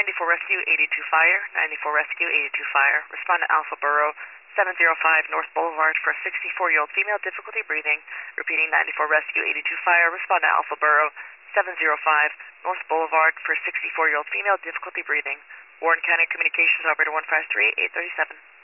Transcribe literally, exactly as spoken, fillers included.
ninety-four Rescue, eighty-two Fire, ninety-four Rescue, eighty-two Fire. Respond to Alpha Borough, seven oh five North Boulevard for a sixty-four-year-old female, difficulty breathing. Repeating, ninety-four Rescue, eighty-two Fire. Respond to Alpha Borough, seven oh five North Boulevard for a sixty-four-year-old female, difficulty breathing. Warren County Communications Operator one five three, eight three seven.